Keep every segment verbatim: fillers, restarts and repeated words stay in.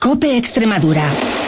COPE Extremadura.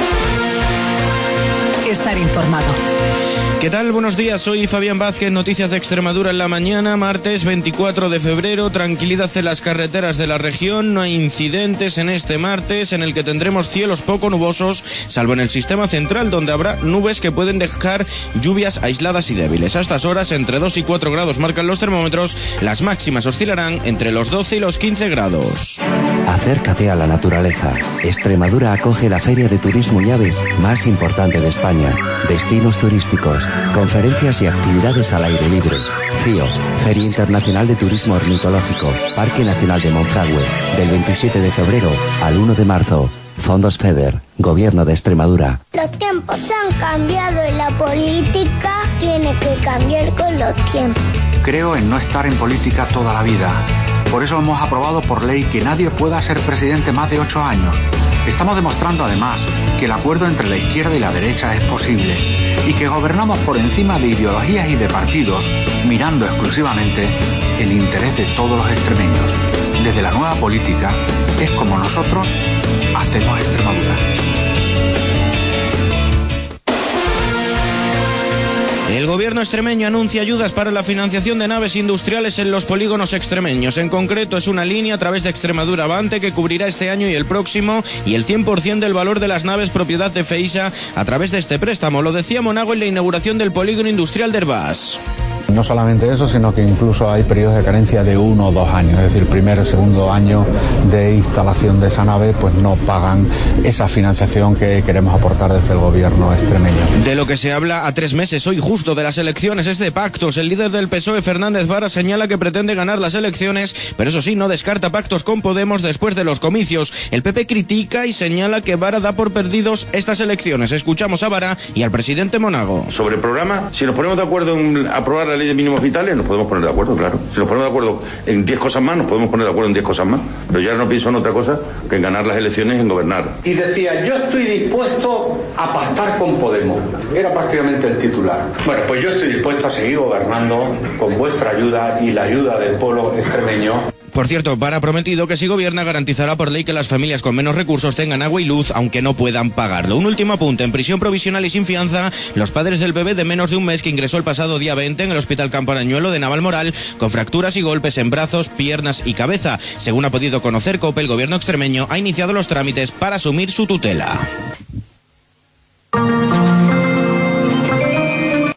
Estar informado. ¿Qué tal? Buenos días, soy Fabián Vázquez, noticias de Extremadura en la mañana, martes veinticuatro de febrero, tranquilidad en las carreteras de la región, no hay incidentes en este martes en el que tendremos cielos poco nubosos, salvo en el sistema central donde habrá nubes que pueden dejar lluvias aisladas y débiles. A estas horas entre dos y cuatro grados marcan los termómetros, las máximas oscilarán entre los doce y los quince grados. Acércate a la naturaleza. Extremadura acoge la Feria de Turismo y Aves más importante de España. Destinos turísticos, conferencias y actividades al aire libre. FIO, Feria Internacional de Turismo Ornitológico, Parque Nacional de Monfragüe, del veintisiete de febrero al uno de marzo. Fondos FEDER, Gobierno de Extremadura. Los tiempos han cambiado y la política tiene que cambiar con los tiempos. Creo en no estar en política toda la vida. Por eso hemos aprobado por ley que nadie pueda ser presidente más de ocho años. Estamos demostrando además que el acuerdo entre la izquierda y la derecha es posible y que gobernamos por encima de ideologías y de partidos, mirando exclusivamente el interés de todos los extremeños. Desde la nueva política es como nosotros hacemos Extremadura. El gobierno extremeño anuncia ayudas para la financiación de naves industriales en los polígonos extremeños. En concreto, es una línea a través de Extremadura Avante que cubrirá este año y el próximo y el cien por ciento del valor de las naves propiedad de FEISA a través de este préstamo. Lo decía Monago en la inauguración del polígono industrial de Herbás. No solamente eso, sino que incluso hay periodos de carencia de uno o dos años, es decir, primer y segundo año de instalación de esa nave, pues no pagan esa financiación que queremos aportar desde el gobierno extremeño. De lo que se habla a tres meses hoy justo de las elecciones es de pactos. El líder del P S O E, Fernández Vara, señala que pretende ganar las elecciones, pero eso sí, no descarta pactos con Podemos después de los comicios. El P P critica y señala que Vara da por perdidos estas elecciones. Escuchamos a Vara y al presidente Monago. Sobre el programa, si nos ponemos de acuerdo en aprobar la ley de mínimos vitales, nos podemos poner de acuerdo, claro. Si nos ponemos de acuerdo en diez cosas más, nos podemos poner de acuerdo en diez cosas más. Pero yo no pienso en otra cosa que en ganar las elecciones y en gobernar. Y decía, yo estoy dispuesto a pactar con Podemos. Era prácticamente el titular. Bueno, pues yo estoy dispuesto a seguir gobernando con vuestra ayuda y la ayuda del pueblo extremeño. Por cierto, Vara ha prometido que si gobierna garantizará por ley que las familias con menos recursos tengan agua y luz, aunque no puedan pagarlo. Un último apunte, en prisión provisional y sin fianza, los padres del bebé de menos de un mes que ingresó el pasado día veinte en el Hospital Camparañuelo de Navalmoral con fracturas y golpes en brazos, piernas y cabeza. Según ha podido conocer COPE, el gobierno extremeño ha iniciado los trámites para asumir su tutela.